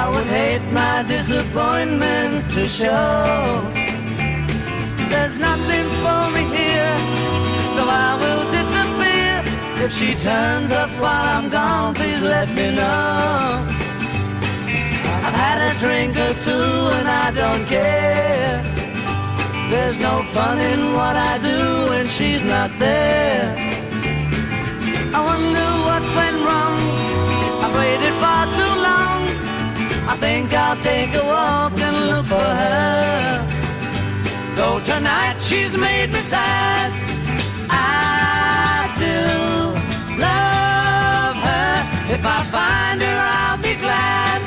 I would hate my disappointment to show. There's nothing for me here, so I will disappear. If she turns up while I'm gone, please let me know. I've had a drink or two and I don't care. There's no fun in what I do when she's not there. I wonder what went wrong. I've waited far too long. I think I'll take a walk and look for her. Though tonight she's made me sad, I still love her. If I find her, I'll be glad.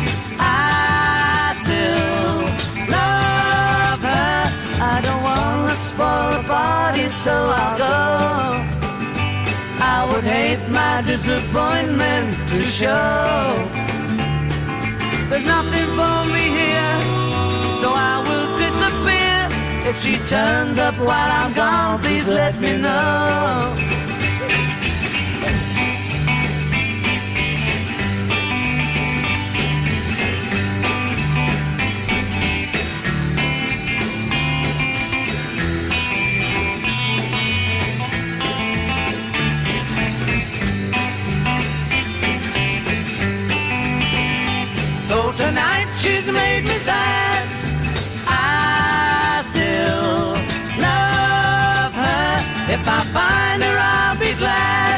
I still love her. I don't wanna spoil the party, so I'll go. I would hate my disappointment to show. There's nothing for me here, so I will disappear. If she turns up while I'm gone, please let me know. Though tonight she's made me sad, I still love her. If I find her, I'll be glad.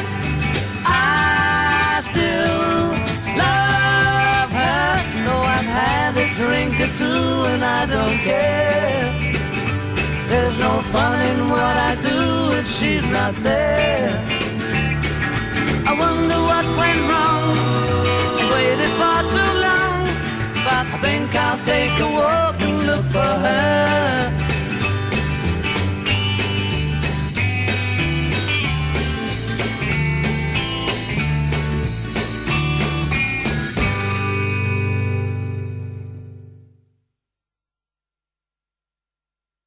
I still love her. Though I've had a drink or two and I don't care. There's no fun in what I do if she's not there. I wonder what went wrong. I waited far too long. I think I'll take a walk and look for her.